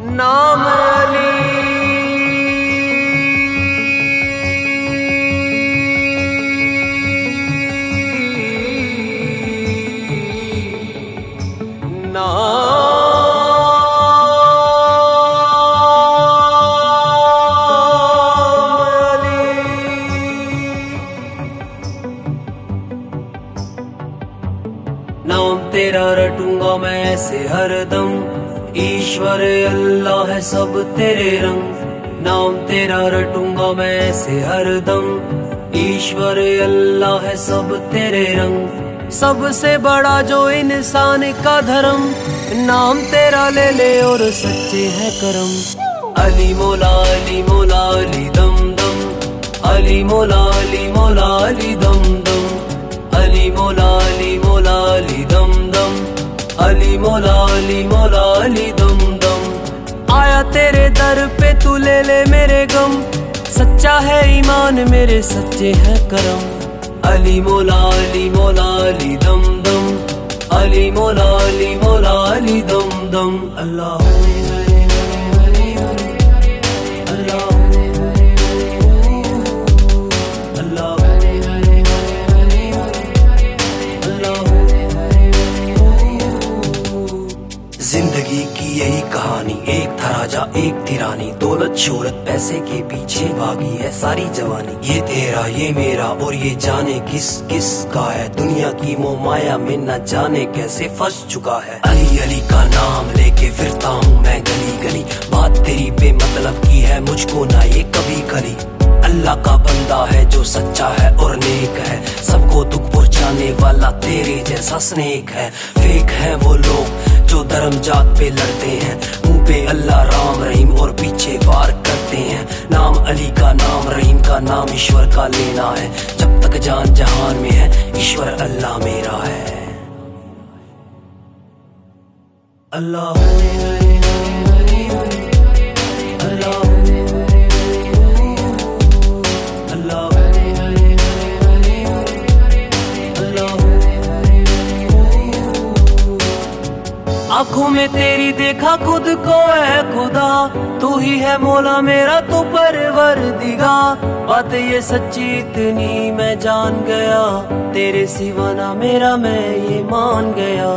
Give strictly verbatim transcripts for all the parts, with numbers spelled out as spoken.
नाम अली नाम तेरा रटूंगा मैं ऐसे हरदम, ईश्वर अल्लाह है सब तेरे रंग। नाम तेरा रटूंगा मैं ऐसे हरदम, ईश्वर अल्लाह है सब तेरे रंग। सबसे बड़ा जो इंसान का धर्म, नाम तेरा ले ले और सच्चे है करम। अली मौला अली मौला अली दम दम, अली मौला अली मौला अली दम दम, अली मौला अली मौला अली दम दम, अली मौला अली मौला अली दम दम। आया तेरे दर पे तू ले ले मेरे गम, सच्चा है ईमान मेरे सच्चे है करम। अली मौला अली मौला अली दम दम, अली मौला अली मौला अली दम दम। अल्लाह जिंदगी की यही कहानी, एक था राजा एक थी रानी, दौलत शोहरत पैसे के पीछे भागी है सारी जवानी। ये तेरा ये मेरा और ये जाने किस किस का है, दुनिया की मोह माया में न जाने कैसे फंस चुका है। अली अली का नाम लेके फिरता हूँ मैं गली गली, बात तेरी बेमतलब की है मुझको ना ये कभी खली। अल्लाह का बंदा है जो सच्चा है और नेक है, सबको दुख पहुँचाने वाला तेरे जैसा स्नेक है। फेक है वो लोग जो धर्म जात पे लड़ते हैं, मुंह पे अल्लाह राम रहीम और पीछे वार करते हैं। नाम अली का नाम रहीम का नाम ईश्वर का लेना है, जब तक जान जहान में है ईश्वर अल्लाह मेरा है। अल्लाह आँखों में तेरी देखा खुद को है खुदा, तू ही है मौला मेरा तो परवरदिगा। बात ये सच्ची इतनी मैं जान गया, तेरे सिवा ना मेरा मैं ये मान गया।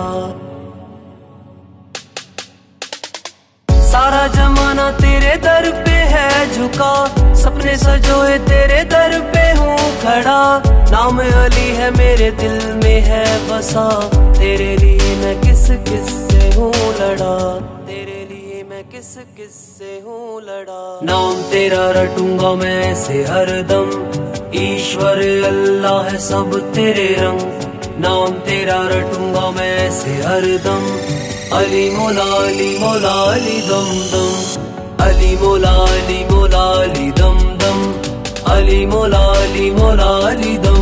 सारा जमाना तेरे दर पे है झुका, सपने सजोए तेरे दर पे हूँ खड़ा। नाम अली है मेरे दिल में है बसा, तेरे लिए मैं किस किस से हूँ लड़ा, तेरे लिए मैं किस किस से हूँ लड़ा। नाम तेरा रटूंगा मैं ऐसे हरदम, ईश्वर अल्लाह है सब तेरे रंग। नाम तेरा रटूंगा मैं ऐसे हरदम, अली मौला अली मौला अली दम दम, अली मौला अली मौला अली दम दम, अली मौला अली मौला अली दम।